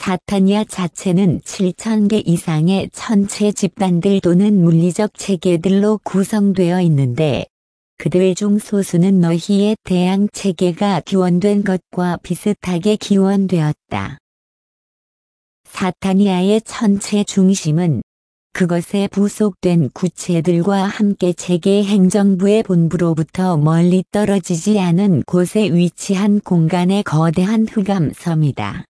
사타니아 자체는 7,000개 이상의 천체 집단들 또는 물리적 체계들로 구성되어 있는데 그들 중 소수는 너희의 태양 체계가 기원된 것과 비슷하게 기원되었다. 사타니아의 천체 중심은 그것에 부속된 구체들과 함께 체계 행정부의 본부로부터 멀리 떨어지지 않은 곳에 위치한 공간의 거대한 흑암섬이다.